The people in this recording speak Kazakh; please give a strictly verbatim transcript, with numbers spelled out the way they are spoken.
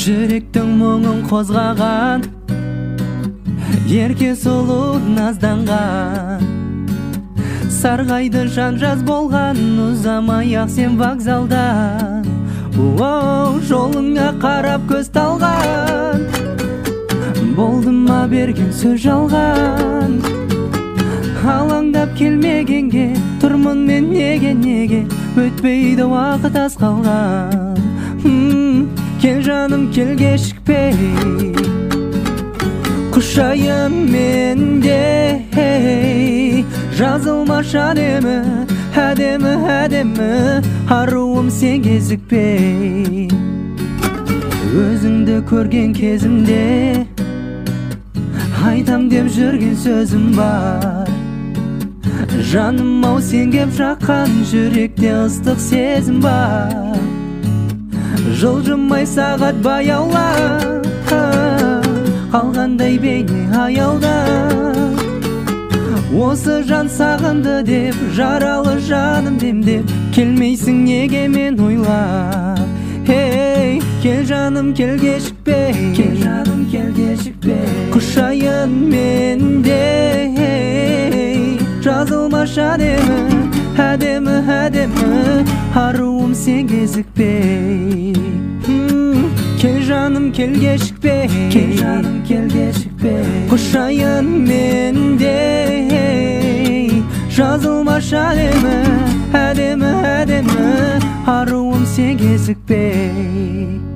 жүректің мұңын қозғаған, ерке сұлу назданған, сарғайды жан жаз болған, ұзамай-ақ сен вокзалдан. Оу, жолыңа қарап көз талған, болды ма берген сөз жалған. Алаңдап келмегенге тұрмын мен неге неге, өтпейді уақыт аз қалған. Кел жаным кел кешікпей, құшайын менде, жазылмаш әдемі, әдемі, әдемі, аруым сен кезікпей. Өзіңді көрген кезімде айтам деп жүрген сөзім бар. Жаным ау сен кеп жаққан, жүректе ыстық сезім бар. Жылжымай сағат баяула, қалғандай бейне аяуда. Осы жан сағынды деп, жаралы жаным демдеп, келмейсің неге мен ойлап. Ей, кел жаным кел кешікпей, кел жаным кел кешікпей, құшайын менде, жазылмаш әдемі, әдемі, әдемі, аруым сен кезікпей. Кел жаным кел кешікпей, кел жаным кел кешікпей, құшайын менде, жазылмаш әдемі, әдемі, әдемі, аруым сен кезікпей.